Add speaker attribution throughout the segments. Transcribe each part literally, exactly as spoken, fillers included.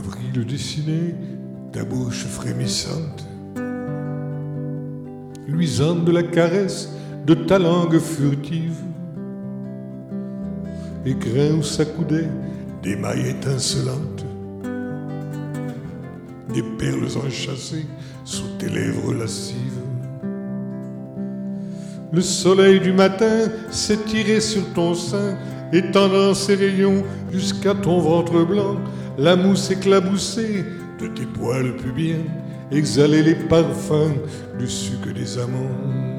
Speaker 1: Avril dessinait ta bouche frémissante, luisante de la caresse de ta langue furtive, écrin où s'accoudaient des mailles étincelantes, des perles enchâssées sous tes lèvres lascives. Le soleil du matin s'est tiré sur ton sein, étendant ses rayons jusqu'à ton ventre blanc. La mousse éclaboussée de tes poils pubiens exhalait les parfums du sucre des amants.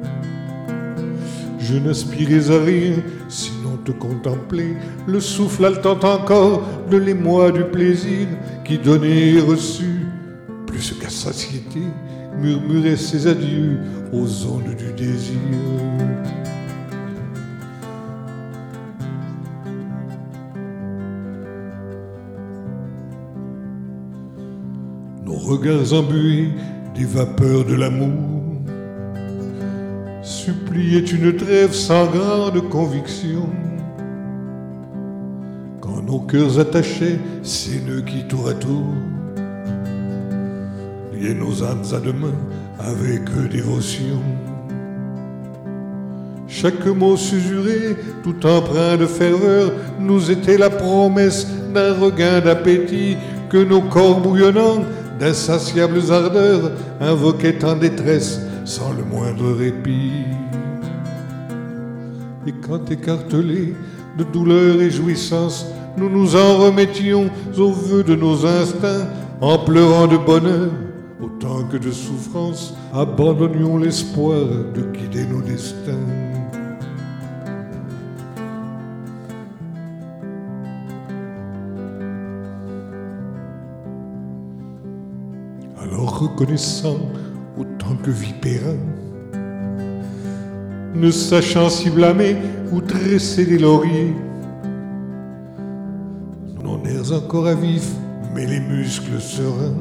Speaker 1: Je n'aspirais à rien sinon te contempler, le souffle haletant encore de l'émoi du plaisir qui donnait et reçu, plus qu'à satiété, murmurait ses adieux aux ondes du désir. Nos regards embués des vapeurs de l'amour suppliaient une trêve sans grande conviction, quand nos cœurs attachaient ces nœuds qui tour à tour liaient nos âmes à deux mains avec dévotion. Chaque mot susurré, tout empreint de ferveur, nous était la promesse d'un regain d'appétit que nos corps bouillonnants d'insatiables ardeurs invoquaient en détresse sans le moindre répit. Et quand écartelés de douleur et jouissance, nous nous en remettions aux vœux de nos instincts, en pleurant de bonheur autant que de souffrance, abandonnions l'espoir de guider nos destins. Alors reconnaissant autant que vipérin, ne sachant s'y blâmer ou tresser des lauriers, nos nerfs encore à vif, mais les muscles sereins,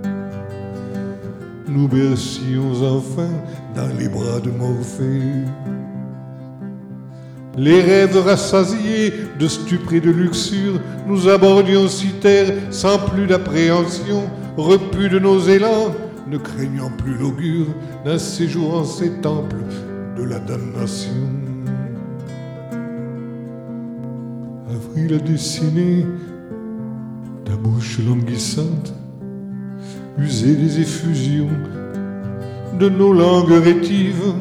Speaker 1: nous bercions enfin dans les bras de Morphée. Les rêves rassasiés de stupre et de luxure, nous abordions si terre sans plus d'appréhension, repus de nos élans, ne craignant plus l'augure d'un séjour en ces temples de la damnation. Avril a dessiné ta bouche languissante, usée des effusions de nos langues rétives,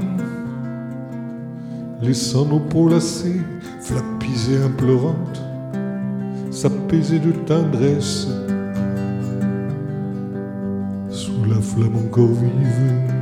Speaker 1: laissant nos peaux lacées, flappies et implorantes, s'apaiser de tendresse sous la flamme encore vive.